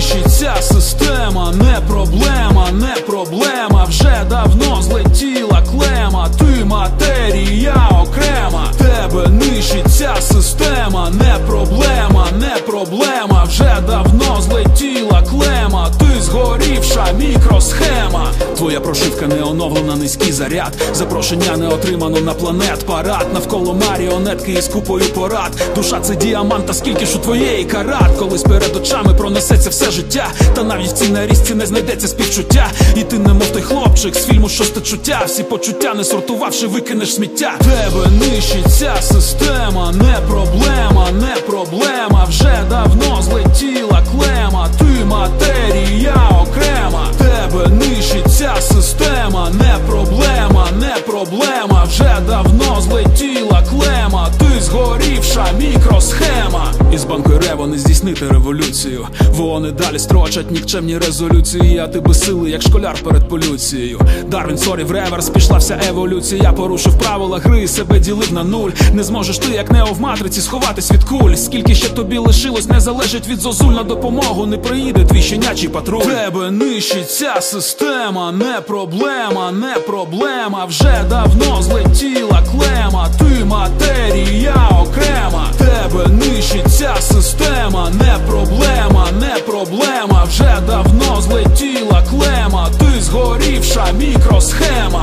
нищить ця система. Не проблема, не проблема, вже давно злетіла клема. Ти матерія окрема, тебе нищить ця система. Не проблема, не проблема, вже давно злетіла клема. Ти згорівша мікросхема. Твоя прошивка не оновлена, низький заряд. Запрошення не отримано на планет парад. Навколо маріонетки із купою порад. Душа це діамант, та скільки ж у твоєї карат. Колись перед очами пронесеться все життя, та навіть в цій нарізці не знайдеться співчуття. І ти немов той хлопчик з фільму «Шосте чуття». Всі почуття не сортувавши, викинеш сміття. Тебе нищить ця система. Не проблема, не проблема, вже давно злетіла клема. Ти матерія окрема, тебе нищить ця система. Не проблема, не проблема, вже давно злетіла клема. Ти згорівша мікросхема. Із банкою Рево не здійснити революцію. Вони далі строчать нікчемні резолюції, а ти без сили, як школяр перед полюцією. Дарвін, сорі, в реверс пішла вся еволюція. Порушив правила гри, себе ділив на нуль. Не зможеш ти, як Нео в матриці, сховатись від куль. Скільки ще тобі лишилось, не залежить від зозуль. На допомогу не приїде твій щенячий патруль. Тебе нищить ця система. Не проблема, не проблема, вже давно злетіла клема. Ти матерія окрема, тебе нищить ця система. Не проблема, не проблема, вже давно злетіла клема. Ти згорівша мікросхема.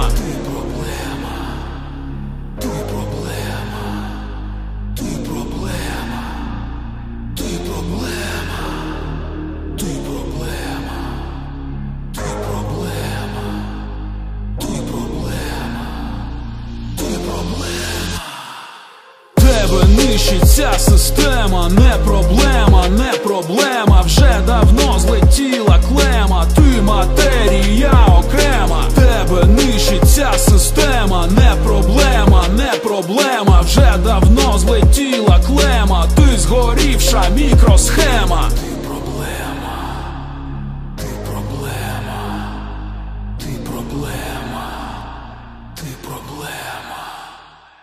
Тебе нищить ця система. Не проблема, не проблема, вже давно злетіла клема. Ти матерія окрема, тебе нищить ця система. Не проблема, не проблема, вже давно злетіла клема. Ти згорівша мікросхема.